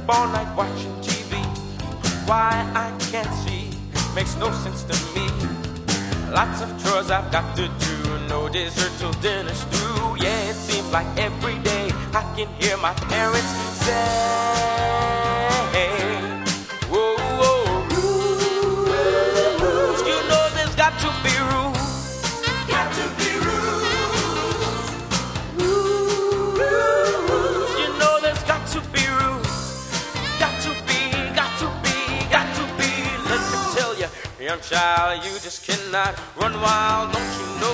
all night watching TV. Why I can't see makes no sense to me. Lots of chores I've got to do, no dessert till dinner's through. Yeah, it seems like every day I can hear my parents say, whoa, whoa, rules. You know there's got to be rules. Got to be rules. Rules. You know there's got to be rules. Got to be, got to be, got to be. Let me tell you, young child, you just cannot run wild, don't you know?